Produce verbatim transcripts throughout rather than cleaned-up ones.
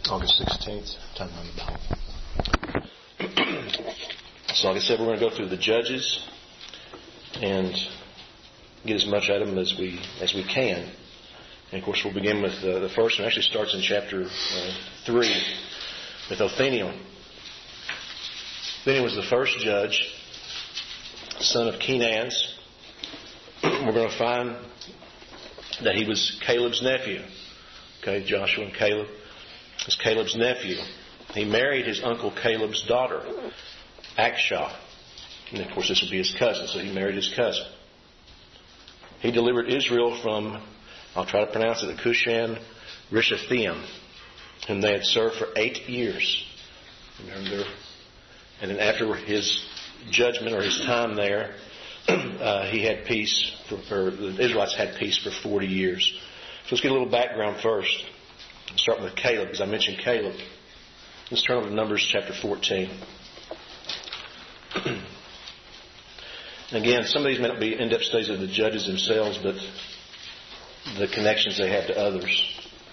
August sixteenth, time on the Bible. So like I said, we're going to go through the Judges and get as much out of them as we as we can. And of course, we'll begin with uh, the first one. It actually starts in chapter uh, three with Othniel. Othniel was the first judge, son of Kenaz. We're going to find that he was Caleb's nephew. Okay, Joshua and Caleb was Caleb's nephew. He married his uncle Caleb's daughter, Akshah. And of course, this would be his cousin, so he married his cousin. He delivered Israel from, I'll try to pronounce it, the Cushan Rishathaim, whom they had served for eight years. Remember? And then after his judgment or his time there, uh, he had peace, for, or the Israelites had peace for forty years. So let's get a little background first. I'll start with Caleb, because I mentioned Caleb. Let's turn over to Numbers chapter fourteen. Again, some of these may not be in-depth studies of the judges themselves, but the connections they have to others.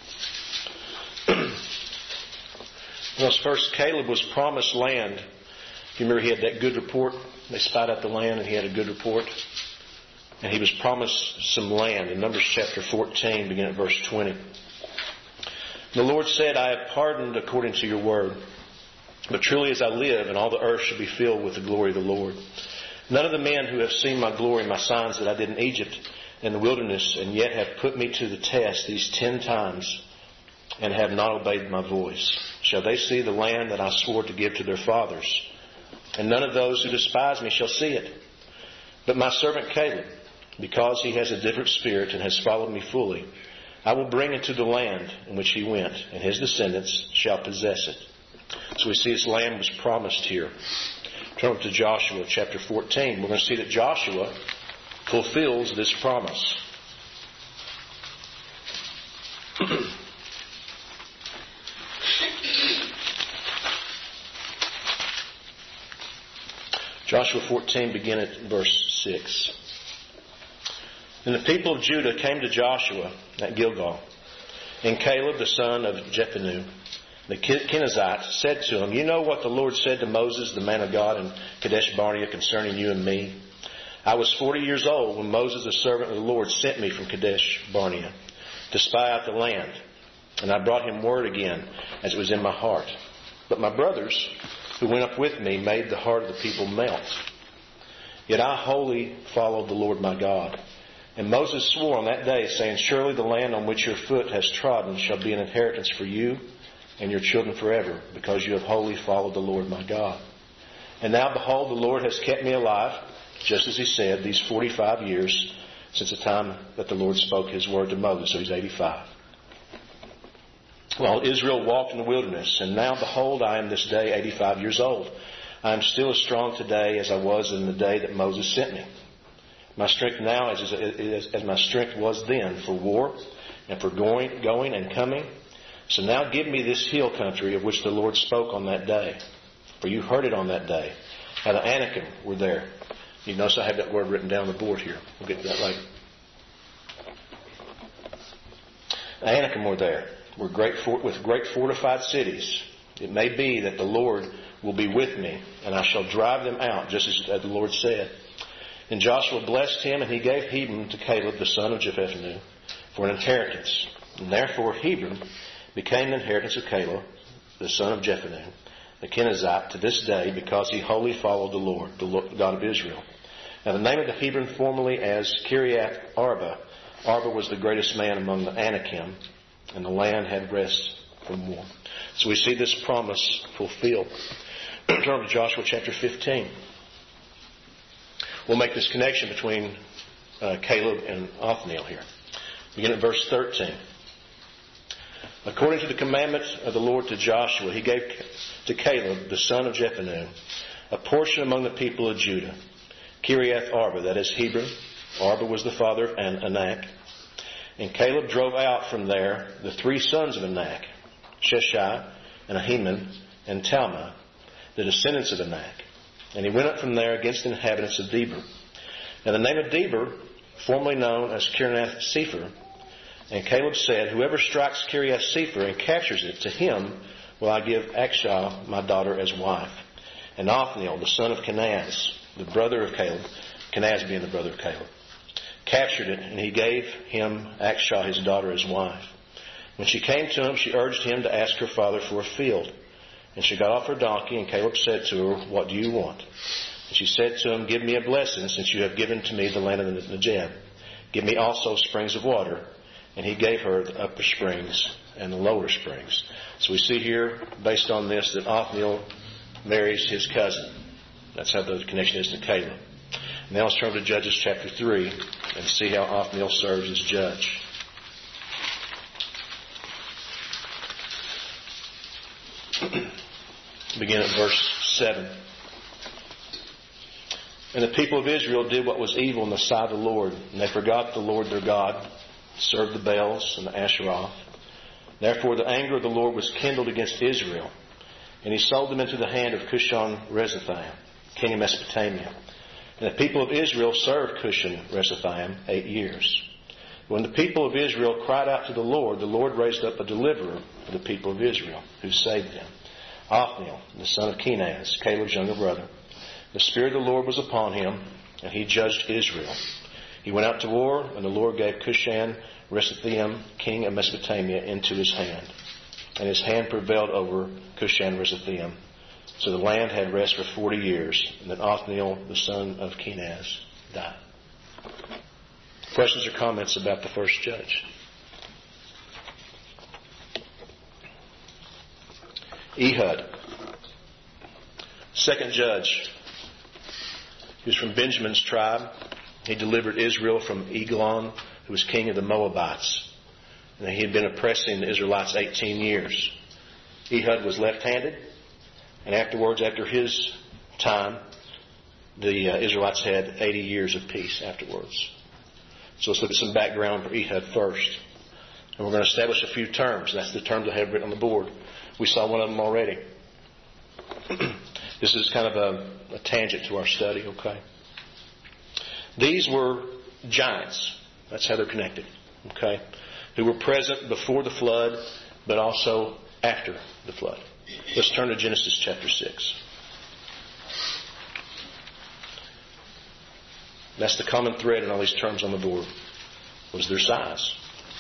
Well, first, Caleb was promised land. If you remember, he had that good report. They spied out the land, and he had a good report. And he was promised some land. In Numbers chapter fourteen, beginning at verse twenty. The Lord said, I have pardoned according to your word. But truly as I live, and all the earth shall be filled with the glory of the Lord. None of the men who have seen my glory and my signs that I did in Egypt and the wilderness, and yet have put me to the test these ten times, and have not obeyed my voice, shall they see the land that I swore to give to their fathers. And none of those who despise me shall see it. But my servant Caleb, because he has a different spirit and has followed me fully, I will bring into the land in which he went, and his descendants shall possess it. So we see this land was promised here. Turn to Joshua chapter fourteen. We're going to see that Joshua fulfills this promise. Joshua fourteen, begin at verse six. And the people of Judah came to Joshua at Gilgal, and Caleb the son of Jephunneh, the Kenizzite, said to him, You know what the Lord said to Moses, the man of God, in Kadesh Barnea concerning you and me? I was forty years old when Moses, the servant of the Lord, sent me from Kadesh Barnea to spy out the land. And I brought him word again, as it was in my heart. But my brothers, who went up with me, made the heart of the people melt. Yet I wholly followed the Lord my God. And Moses swore on that day, saying, Surely the land on which your foot has trodden shall be an inheritance for you and your children forever, because you have wholly followed the Lord my God. And now, behold, the Lord has kept me alive, just as he said, these forty-five years, since the time that the Lord spoke his word to Moses. So he's eighty-five. While Israel walked in the wilderness, and now, behold, I am this day eighty-five years old. I am still as strong today as I was in the day that Moses sent me. My strength now is as, as my strength was then for war and for going, going and coming. So now give me this hill country of which the Lord spoke on that day. For you heard it on that day. How the Anakim were there. You notice I have that word written down on the board here. We'll get to that later. The Anakim were there. Were great for, with great fortified cities. It may be that the Lord will be with me, and I shall drive them out, just as the Lord said. And Joshua blessed him, and he gave Hebron to Caleb, the son of Jephunneh, for an inheritance. And therefore Hebron became the inheritance of Caleb, the son of Jephunneh, the Kenizzite, to this day, because he wholly followed the Lord, the God of Israel. Now the name of the Hebron formerly as Kiriath Arba. Arba was the greatest man among the Anakim, and the land had rest from war. So we see this promise fulfilled. Turn to Joshua chapter fifteen. We'll make this connection between uh, Caleb and Othniel here. Begin at verse thirteen. According to the commandment of the Lord to Joshua, he gave to Caleb, the son of Jephunneh, a portion among the people of Judah, Kiriath Arba, that is Hebron. Arba was the father of Anak. And Caleb drove out from there the three sons of Anak, Sheshai and Ahiman and Talmai, the descendants of Anak. And he went up from there against the inhabitants of Debir. Now the name of Debir, formerly known as Kirnath Sepher, And Caleb said, whoever strikes Kiriath Sefer and captures it, to him will I give Achsah, my daughter, as wife. And Othniel, the son of Kenaz, the brother of Caleb, Kenaz being the brother of Caleb, captured it, and he gave him Achsah, his daughter, as wife. When she came to him, she urged him to ask her father for a field. And she got off her donkey, and Caleb said to her, what do you want? And she said to him, give me a blessing, since you have given to me the land of the Negeb. Give me also springs of water. And he gave her the upper springs and the lower springs. So we see here, based on this, that Othniel marries his cousin. That's how the connection is to Caleb. Now let's turn to Judges chapter three and see how Othniel serves as judge. Begin at verse seven. And the people of Israel did what was evil in the sight of the Lord, and they forgot the Lord their God, served the Baals and the Asheroth. Therefore the anger of the Lord was kindled against Israel, and he sold them into the hand of Cushan-Rishathaim, king of Mesopotamia. And the people of Israel served Cushan-Rishathaim eight years. When the people of Israel cried out to the Lord, the Lord raised up a deliverer for the people of Israel, who saved them. Othniel, the son of Kenaz, Caleb's younger brother. The Spirit of the Lord was upon him, and he judged Israel. He went out to war, and the Lord gave Cushan-Rishathaim, king of Mesopotamia, into his hand. And his hand prevailed over Cushan-Rishathaim. So the land had rest for forty years. And then Othniel, the son of Kenaz, died. Questions or comments about the first judge? Ehud, second judge. He was from Benjamin's tribe. He delivered Israel from Eglon, who was king of the Moabites. And he had been oppressing the Israelites eighteen years. Ehud was left-handed. And afterwards, after his time, the uh, Israelites had eighty years of peace afterwards. So let's look at some background for Ehud first. And we're going to establish a few terms. That's the terms I have written on the board. We saw one of them already. This is kind of a, a tangent to our study, okay? These were giants. That's how they're connected, okay? Who were present before the flood, but also after the flood. Let's turn to Genesis chapter six. That's the common thread in all these terms on the board, was their size.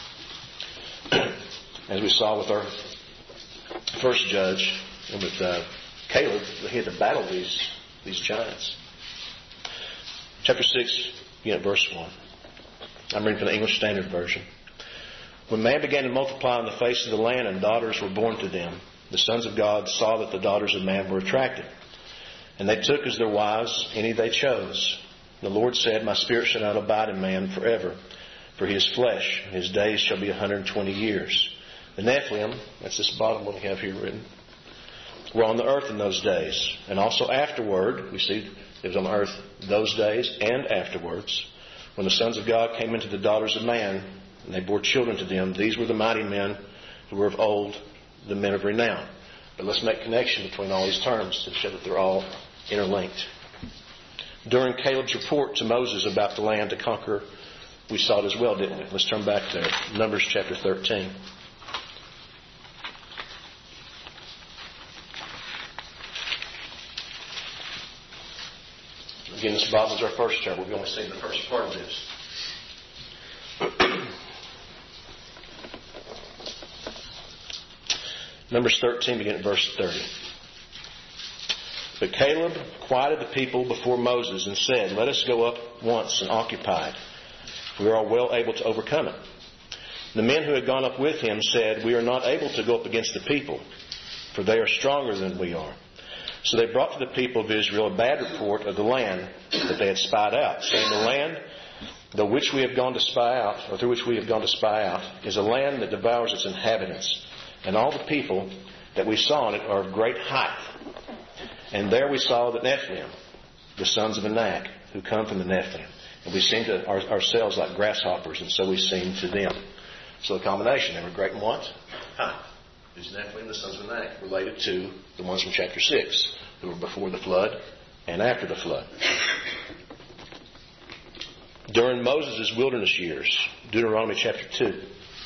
As we saw with our first judge, and with uh, Caleb, he had to battle these, these giants. Chapter six, again, verse one. I'm reading from the English Standard Version. When man began to multiply on the face of the land and daughters were born to them, the sons of God saw that the daughters of man were attractive. And they took as their wives any they chose. The Lord said, my spirit shall not abide in man forever, for he is flesh, and his days shall be one hundred twenty years. The Nephilim, that's this bottom one we have here written, were on the earth in those days. And also afterward, we see it was on the earth those days and afterwards, when the sons of God came into the daughters of man, and they bore children to them. These were the mighty men who were of old, the men of renown. But let's make connection between all these terms to show that they're all interlinked. During Caleb's report to Moses about the land to conquer, we saw it as well, didn't we? Let's turn back to Numbers chapter thirteen. Again, this Bible is our first chapter. We've only seen the first part of this. Numbers thirteen, beginning at verse thirty. But Caleb quieted the people before Moses and said, let us go up once and occupy it. We are well able to overcome it. The men who had gone up with him said, we are not able to go up against the people, for they are stronger than we are. So they brought to the people of Israel a bad report of the land that they had spied out, saying, the land though which we have gone to spy out, or through which we have gone to spy out, is a land that devours its inhabitants. And all the people that we saw in it are of great height. And there we saw the Nephilim, the sons of Anak, who come from the Nephilim. And we seemed to our, ourselves like grasshoppers, and so we seemed to them. So the combination, they were great in what? Height. These Nephilim, the sons of Anak, related to the ones from chapter six, who were before the flood and after the flood. During Moses' wilderness years, Deuteronomy chapter two.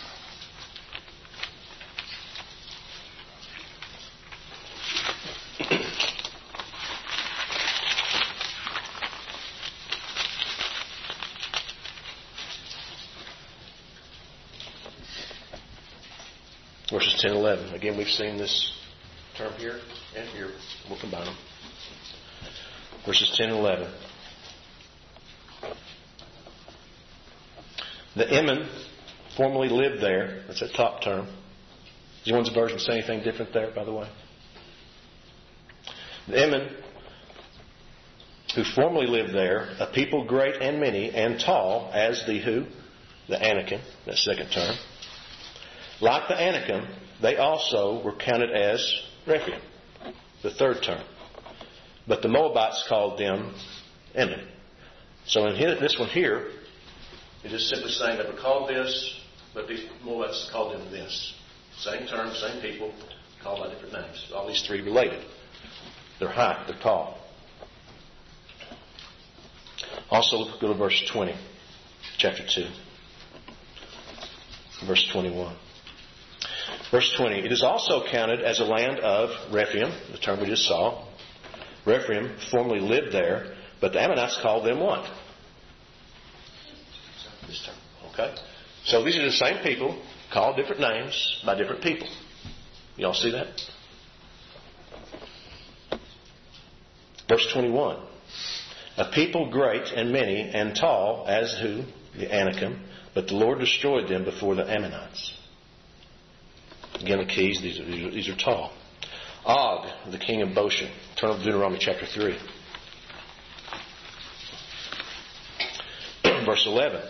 verses ten and eleven. Again, we've seen this term here and here. We'll combine them. Verses ten and eleven. The Emin formerly lived there. That's that top term. Does anyone's version say anything different there, by the way? The Emin, who formerly lived there, a people great and many and tall, as the who? The Anakim, that second term. Like the Anakim, they also were counted as Rephaim, the third term. But the Moabites called them Emin. So in this one here, it is simply saying that we called this, but these Moabites called them this. Same term, same people, called by different names. All these three related. They're high, they're tall. Also, go to verse twenty, chapter two. Verse twenty-one. Verse twenty. It is also counted as a land of Rephaim, the term we just saw. Rephaim formerly lived there, but the Ammonites called them what? This term. Okay? So these are the same people, called different names by different people. Y'all see that? Verse twenty-one. A people great and many and tall, as who? The Anakim. But the Lord destroyed them before the Ammonites. Again, the keys, these are, these are, these are tall. Og, the king of Bashan. Turn to Deuteronomy chapter three. Verse eleven.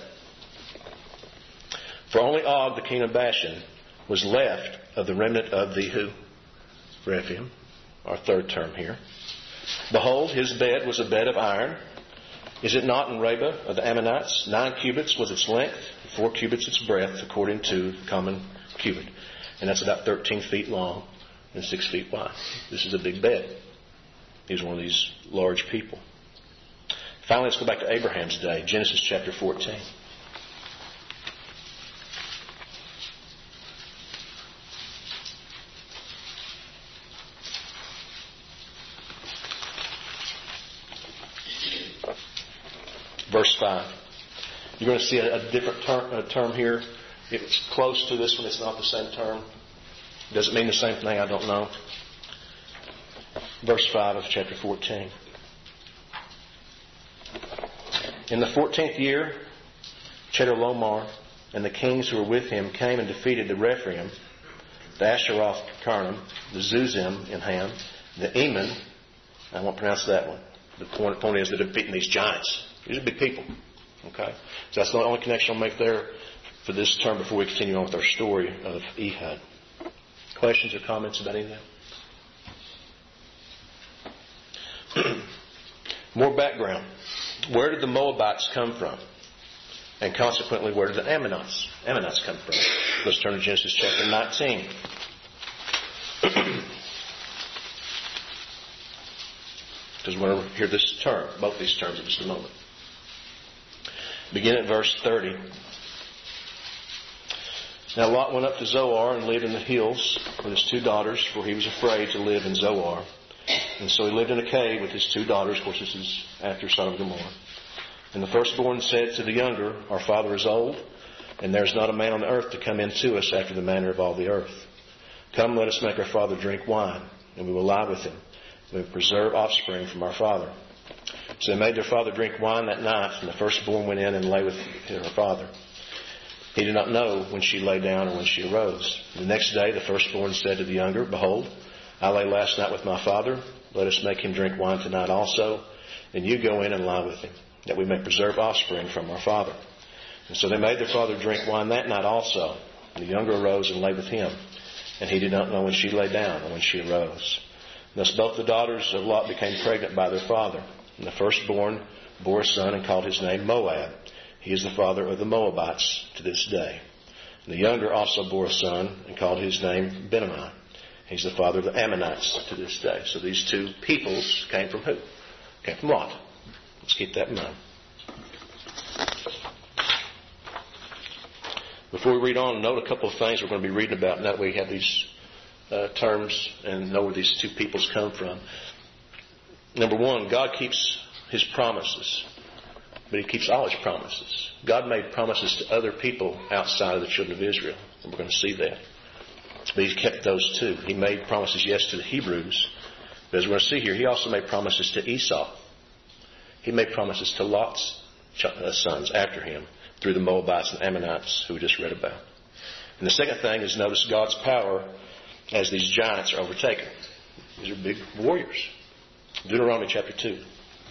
For only Og, the king of Bashan, was left of the remnant of the who? Rephaim, our third term here. Behold, his bed was a bed of iron. Is it not in Rabbah of the Ammonites? Nine cubits was its length, four cubits its breadth, according to common cubit. And that's about thirteen feet long and six feet wide. This is a big bed. He's one of these large people. Finally, let's go back to Abraham's day. Genesis chapter fourteen. Verse five. You're going to see a, a different term, a term here. It's close to this one. It's not the same term. Does it mean the same thing? I don't know. Verse five of chapter fourteen. In the fourteenth year, Chedorlaomer and the kings who were with him came and defeated the Rephaim, the Asheroth Karnaim, the Zuzim in Ham, the Emin. I won't pronounce that one. The point, point is they're defeating these giants. These are big people. Okay? So that's the only connection I'll make there for this term before we continue on with our story of Ehud. Questions or comments about any of that? More background. Where did the Moabites come from? And consequently, where did the Ammonites, Ammonites come from? Let's turn to Genesis chapter nineteen. Because we're going to hear this term, both these terms in just a moment. Begin at verse thirty. Now Lot went up to Zoar and lived in the hills with his two daughters, for he was afraid to live in Zoar. And so he lived in a cave with his two daughters. Of course, this is after Sodom and Gomorrah. And the firstborn said to the younger, Our father is old, and there is not a man on the earth to come in to us after the manner of all the earth. Come, let us make our father drink wine, and we will lie with him. We will preserve offspring from our father. So they made their father drink wine that night, and the firstborn went in and lay with her father. He did not know when she lay down or when she arose. The next day the firstborn said to the younger, Behold, I lay last night with my father. Let us make him drink wine tonight also, and you go in and lie with him, that we may preserve offspring from our father. And so they made their father drink wine that night also. And the younger arose and lay with him, and he did not know when she lay down or when she arose. Thus both the daughters of Lot became pregnant by their father. And the firstborn bore a son and called his name Moab. He is the father of the Moabites to this day. And the younger also bore a son and called his name Benammi. He's the father of the Ammonites to this day. So these two peoples came from who? Came from Lot. Let's keep that in mind. Before we read on, note a couple of things we're going to be reading about now that we have these uh, terms and know where these two peoples come from. Number one, God keeps His promises, but He keeps all His promises. God made promises to other people outside of the children of Israel, and we're going to see that. But he kept those two. He made promises, yes, to the Hebrews. But as we're going to see here, he also made promises to Esau. He made promises to Lot's sons after him through the Moabites and Ammonites who we just read about. And the second thing is notice God's power as these giants are overtaken. These are big warriors. Deuteronomy chapter two.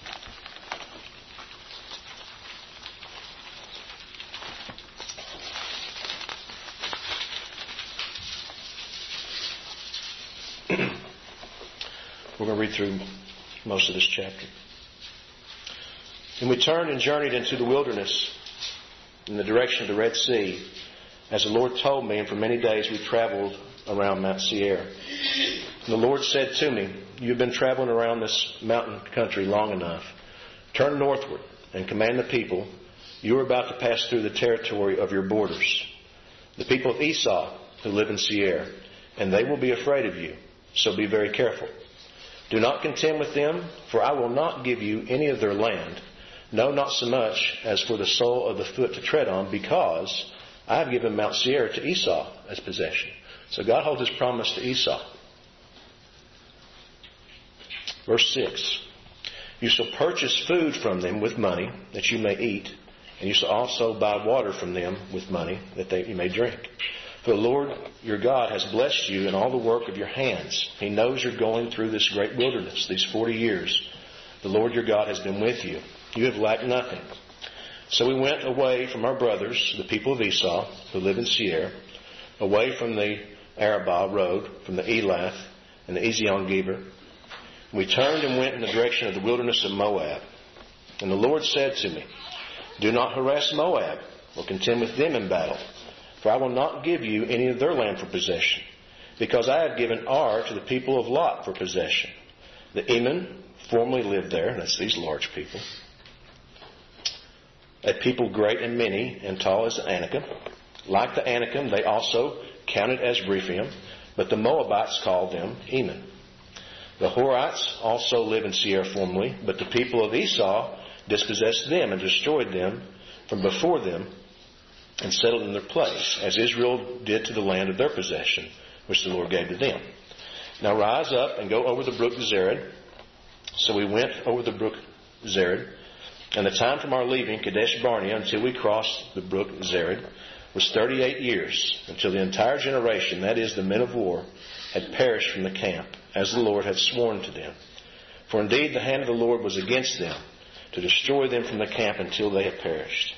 We're going to read through most of this chapter. And we turned and journeyed into the wilderness in the direction of the Red Sea, as the Lord told me, and for many days we traveled around Mount Seir. And the Lord said to me, "You have been traveling around this mountain country long enough. Turn northward and command the people. You are about to pass through the territory of your borders, the people of Esau who live in Seir, and they will be afraid of you. So be very careful. Do not contend with them, for I will not give you any of their land, no, not so much as for the sole of the foot to tread on, because I have given Mount Seir to Esau as possession." So God holds His promise to Esau. Verse six. "You shall purchase food from them with money, that you may eat, and you shall also buy water from them with money, that they, you may drink. For the Lord your God has blessed you in all the work of your hands. He knows you're going through this great wilderness, these forty years. The Lord your God has been with you. You have lacked nothing." So we went away from our brothers, the people of Esau, who live in Seir, away from the Arabah road, from the Elath and the Ezion-Geber. We turned and went in the direction of the wilderness of Moab. And the Lord said to me, "Do not harass Moab, or contend with them in battle. For I will not give you any of their land for possession, because I have given Ar to the people of Lot for possession. The Eman formerly lived there," that's these large people, "a people great and many and tall as the Anakim. Like the Anakim, they also counted as Rephaim, but the Moabites called them Eman. The Horites also live in Seir formerly, but the people of Esau dispossessed them and destroyed them from before them, and settled in their place, as Israel did to the land of their possession, which the Lord gave to them. Now rise up and go over the brook Zered." So we went over the brook Zered, and the time from our leaving Kadesh Barnea until we crossed the brook Zered was thirty-eight years, until the entire generation, that is, the men of war, had perished from the camp, as the Lord had sworn to them. For indeed the hand of the Lord was against them, to destroy them from the camp until they had perished.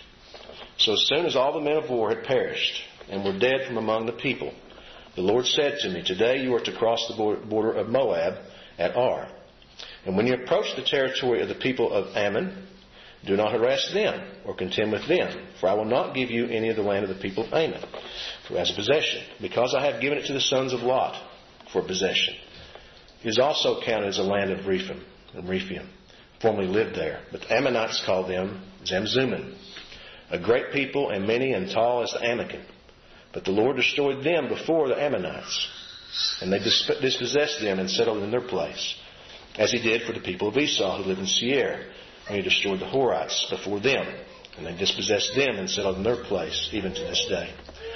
So as soon as all the men of war had perished, and were dead from among the people, the Lord said to me, "Today you are to cross the border of Moab at Ar. And when you approach the territory of the people of Ammon, do not harass them or contend with them, for I will not give you any of the land of the people of Ammon for as a possession, because I have given it to the sons of Lot for possession. It is also counted as a land of Rephaim, and Rephaim formerly lived there, but the Ammonites called them Zamzummim, a great people and many and tall as the Anakim. But the Lord destroyed them before the Ammonites, and they dispossessed them and settled in their place, as He did for the people of Esau who live in Seir, when He destroyed the Horites before them, and they dispossessed them and settled in their place, even to this day.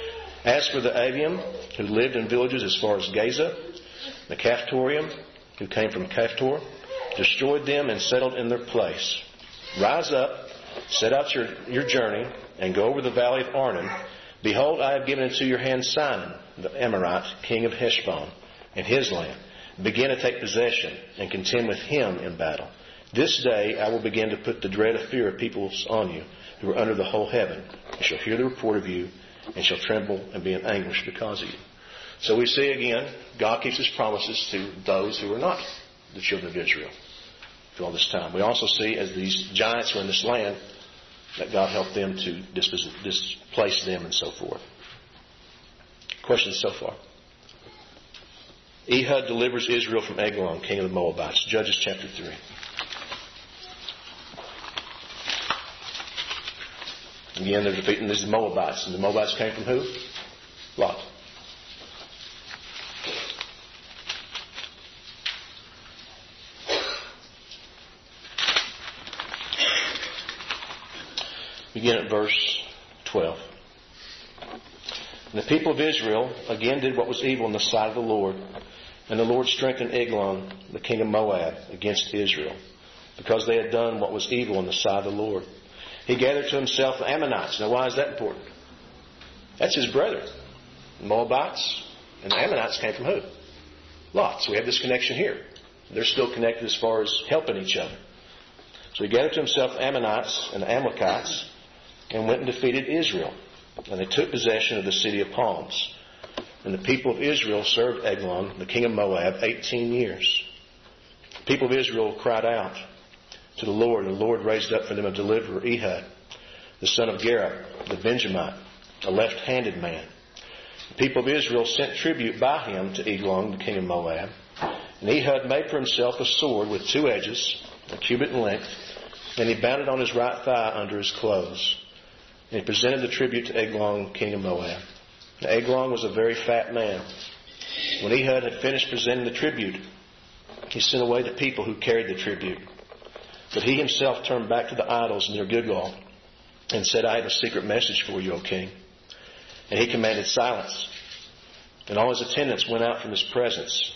As for the Avium, who lived in villages as far as Gaza, the Caphtorium, who came from Caphtor, destroyed them and settled in their place. Rise up, set out your, your journey, and go over the valley of Arnon. Behold, I have given into your hand Sihon, the Amorite, king of Heshbon, and his land. Begin to take possession, and contend with him in battle. This day I will begin to put the dread of fear of peoples on you, who are under the whole heaven. They shall hear the report of you, and shall tremble and be in anguish because of you." So we see again, God keeps His promises to those who are not the children of Israel through all this time. We also see, as these giants were in this land, that God helped them to displace them and so forth. Questions so far? Ehud delivers Israel from Eglon, king of the Moabites. Judges chapter three. Again, they're defeating these Moabites. And the Moabites came from who? Lot. Begin at verse twelve. And the people of Israel again did what was evil in the sight of the Lord. And the Lord strengthened Eglon, the king of Moab, against Israel, because they had done what was evil in the sight of the Lord. He gathered to himself the Ammonites. Now, why is that important? That's his brethren. The Moabites and the Ammonites came from who? Lot. So we have this connection here. They're still connected as far as helping each other. So he gathered to himself the Ammonites and the Amalekites and went and defeated Israel. And they took possession of the city of palms. And the people of Israel served Eglon, the king of Moab, eighteen years. The people of Israel cried out to the Lord, and the Lord raised up for them a deliverer, Ehud, the son of Gera, the Benjamite, a left-handed man. The people of Israel sent tribute by him to Eglon, the king of Moab. And Ehud made for himself a sword with two edges, a cubit in length, and he bound it on his right thigh under his clothes. And he presented the tribute to Eglon, king of Moab. Now, Eglon was a very fat man. When Ehud had finished presenting the tribute, he sent away the people who carried the tribute. But he himself turned back to the idols near Gilgal and said, I have a secret message for you, O king. And he commanded silence. And all his attendants went out from his presence.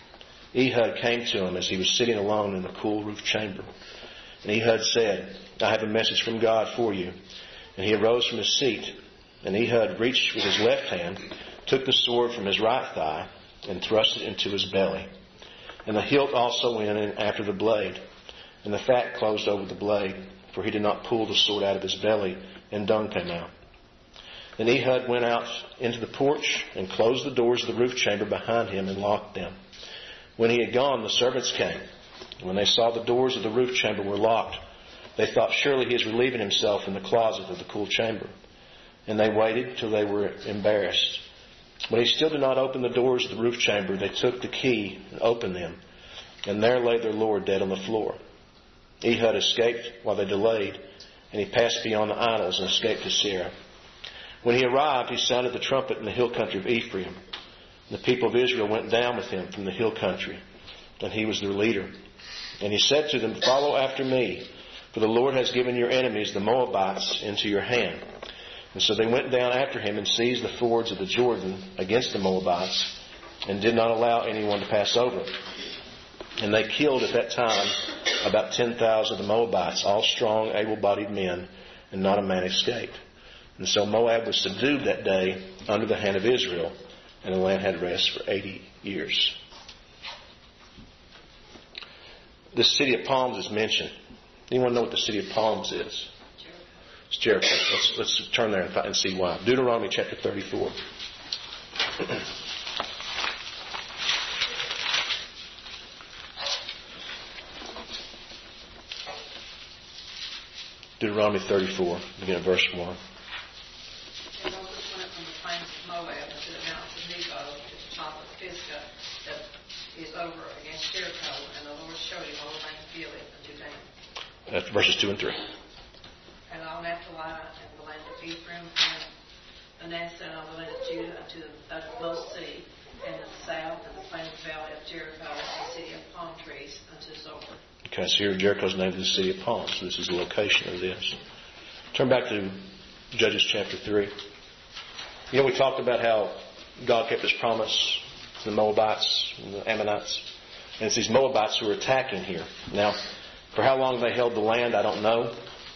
Ehud came to him as he was sitting alone in the cool roof chamber. And Ehud said, I have a message from God for you. And he arose from his seat. And Ehud reached with his left hand, took the sword from his right thigh, and thrust it into his belly. And the hilt also went in after the blade. And the fat closed over the blade, for he did not pull the sword out of his belly, and dung came out. Then Ehud went out into the porch, and closed the doors of the roof chamber behind him, and locked them. When he had gone, the servants came. And when they saw the doors of the roof chamber were locked, they thought, surely he is relieving himself in the closet of the cool chamber. And they waited till they were embarrassed. When he still did not open the doors of the roof chamber, they took the key and opened them. And there lay their lord dead on the floor. Ehud escaped while they delayed, and he passed beyond the idols and escaped to Seirah. When he arrived, he sounded the trumpet in the hill country of Ephraim. And the people of Israel went down with him from the hill country, and he was their leader. And he said to them, follow after me, for the Lord has given your enemies, the Moabites, into your hand. And so they went down after him and seized the fords of the Jordan against the Moabites, and did not allow anyone to pass over. And they killed at that time about ten thousand of the Moabites, all strong, able-bodied men, and not a man escaped. And so Moab was subdued that day under the hand of Israel, and the land had rest for eighty years. The city of palms is mentioned. Anyone know what the city of palms is? It's Jericho. Let's, let's turn there and, and see why. Deuteronomy chapter thirty-four. Deuteronomy thirty-four, begin at verse one. And Moses went from the plains of Moab to the mountains of Nebo, to the top of Pisgah, that is over against Jericho, and the Lord showed him all the land of Gilead unto Dan. That's verses two and three. And all Naphtali, and the land of Ephraim, and Manasseh, and all the land of Judah, unto the uttermost sea, and the south, and the plain valley of Jericho, and the city of palm trees, unto Zoar. Okay, so here Jericho's named the city of palms. So this is the location of this. Turn back to Judges chapter three. You know, we talked about how God kept His promise to the Moabites and the Ammonites. And it's these Moabites who are attacking here. Now, for how long they held the land, I don't know.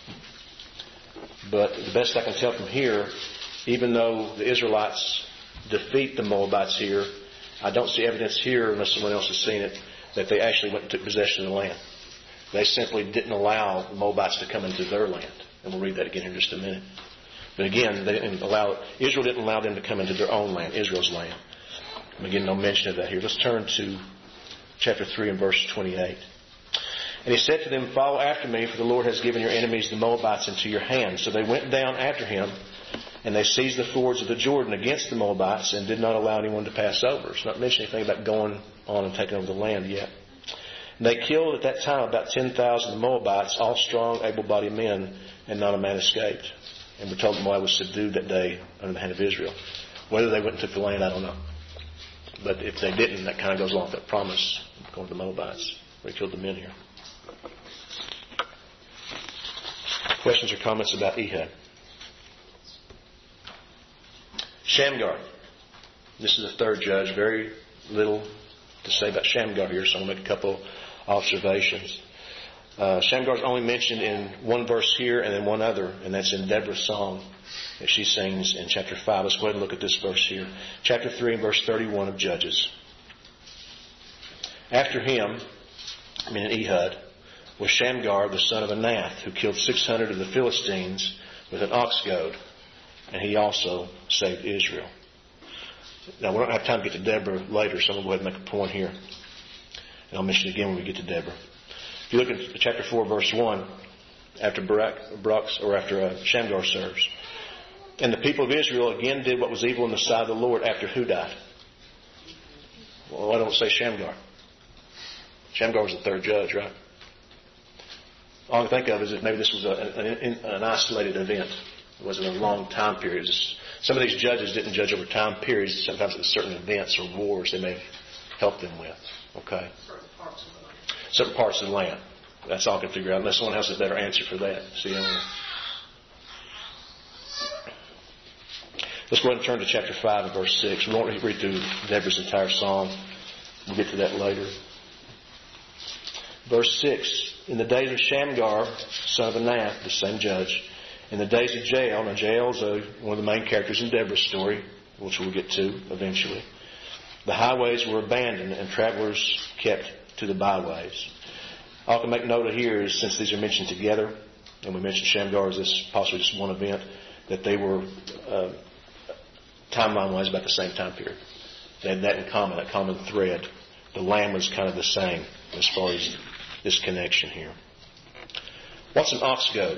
But the best I can tell from here, even though the Israelites defeat the Moabites here, I don't see evidence here, unless someone else has seen it, that they actually went and took possession of the land. They simply didn't allow the Moabites to come into their land. And we'll read that again in just a minute. But again, they didn't allow, Israel didn't allow them to come into their own land, Israel's land. And again, no mention of that here. Let's turn to chapter three and verse twenty-eight. And he said to them, follow after me, for the Lord has given your enemies, the Moabites, into your hand. So they went down after him, and they seized the fords of the Jordan against the Moabites, and did not allow anyone to pass over. It's not mentioning anything about going on and taking over the land yet. And they killed at that time about ten thousand Moabites, all strong, able-bodied men, and not a man escaped. And we're told Moab was subdued that day under the hand of Israel. Whether they went and took the land, I don't know. But if they didn't, that kind of goes along with that promise going to the Moabites. They killed the men here. Questions or comments about Ehud? Shamgar. This is the third judge. Very little to say about Shamgar here, so I'm going to make a couple observations. Uh, Shamgar is only mentioned in one verse here and then one other, and that's in Deborah's song that she sings in chapter five. Let's go ahead and look at this verse here. Chapter three and verse thirty-one of Judges. After him, I mean Ehud, was Shamgar the son of Anath, who killed six hundred of the Philistines with an ox goad, and he also saved Israel. Now, we don't have time to get to Deborah later, so I'm going to go ahead and make a point here. And I'll mention it again when we get to Deborah. If you look at chapter four, verse one, after Barak, Barak's, or after uh, Shamgar serves, and the people of Israel again did what was evil in the sight of the Lord after who died? Well, I don't say Shamgar. Shamgar was the third judge, right? All I can think of is that maybe this was a, an, an isolated event. It wasn't a long time period. Some of these judges didn't judge over time periods. Sometimes it was certain events or wars they may help them with. Okay? Certain parts of the land. Certain parts of the land. That's all I can figure out. Unless someone else has a better answer for that. See, um, let's go ahead and turn to chapter five and verse six. We won't read through Deborah's entire song. We'll get to that later. Verse six. In the days of Shamgar, son of Anath, the same judge, in the days of Jael, now Jael is a, one of the main characters in Deborah's story, which we'll get to eventually. The highways were abandoned and travelers kept to the byways. All I can make note of here is, since these are mentioned together, and we mentioned Shamgar as this possibly just one event, that they were uh, timeline-wise about the same time period. They had that in common, that common thread. The land was kind of the same as far as this connection here. What's an ox goad?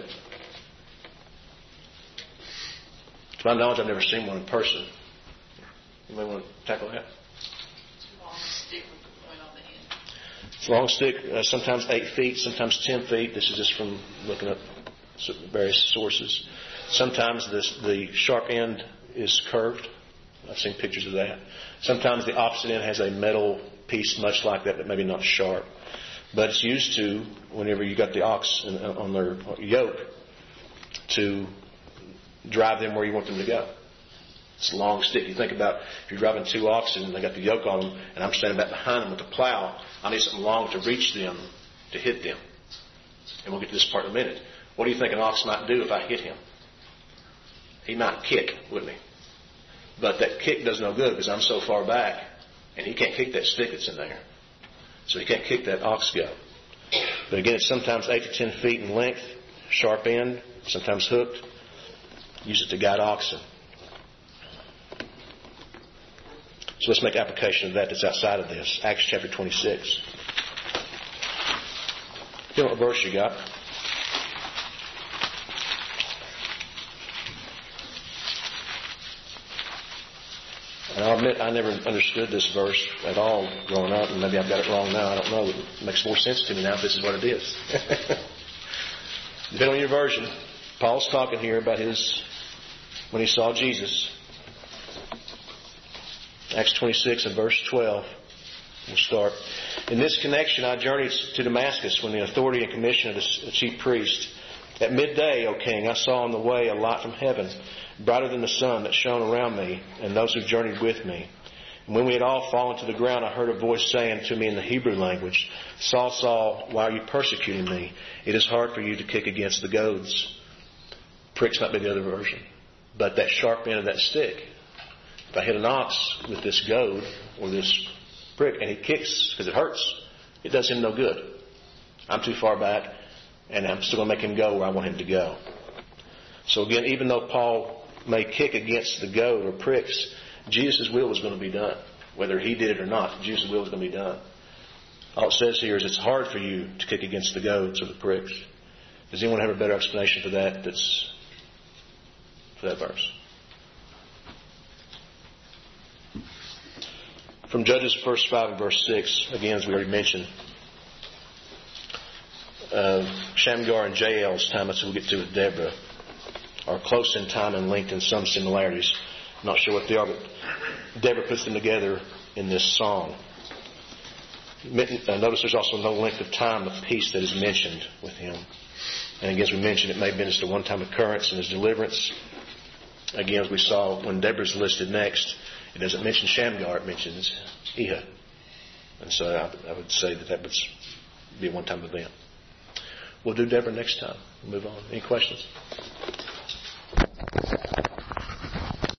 To my knowledge, I've never seen one in person. You may want to tackle that. It's a long stick with the point on the end. It's a long stick, uh, sometimes eight feet, sometimes ten feet. This is just from looking up various sources. Sometimes this, the sharp end is curved. I've seen pictures of that. Sometimes the opposite end has a metal piece much like that, but maybe not sharp. But it's used to, whenever you got the ox on their yoke, to drive them where you want them to go. It's a long stick. You think about if you're driving two oxen and they got the yoke on them, and I'm standing back behind them with the plow, I need something long to reach them, to hit them. And we'll get to this part in a minute. What do you think an ox might do if I hit him? He might kick, wouldn't he? But that kick does no good because I'm so far back, and he can't kick that stick that's in there. So he can't kick that ox goad. But again, it's sometimes eight to ten feet in length, sharp end, sometimes hooked. Use it to guide oxen. So let's make application of that that's outside of this. Acts chapter twenty-six. You know what verse you got? And I'll admit I never understood this verse at all growing up, and maybe I've got it wrong now. I don't know. It makes more sense to me now if this is what it is. Depending on your version, Paul's talking here about his when he saw Jesus. Acts twenty-six and verse twelve. We'll start. In this connection, I journeyed to Damascus when the authority and commission of the chief priest. At midday, O king, I saw on the way a light from heaven, brighter than the sun, that shone around me and those who journeyed with me. And when we had all fallen to the ground, I heard a voice saying to me in the Hebrew language, Saul, Saul, why are you persecuting me? It is hard for you to kick against the goads. Pricks might be the other version. But that sharp end of that stick, if I hit an ox with this goad or this prick and he kicks because it hurts, it does him no good. I'm too far back and I'm still going to make him go where I want him to go. So again, even though Paul may kick against the goad or pricks, Jesus' will was going to be done. Whether he did it or not, Jesus' will was going to be done. All it says here is it's hard for you to kick against the goads or the pricks. Does anyone have a better explanation for that that's for that verse? From Judges verse five and verse six, again, as we already mentioned, uh, Shamgar and Jael's time, that's what we'll get to with Deborah, are close in time and length and some similarities. I'm not sure what they are, but Deborah puts them together in this song. Notice there's also no length of time of peace that is mentioned with him. And again, as we mentioned, it may have been just a one-time occurrence in his deliverance. again, as we saw when Deborah's listed next, it doesn't mention Shamgar, it mentions Ehud. And so I, I would say that that would be a one-time event. We'll do Deborah next time. We'll move on. Any questions?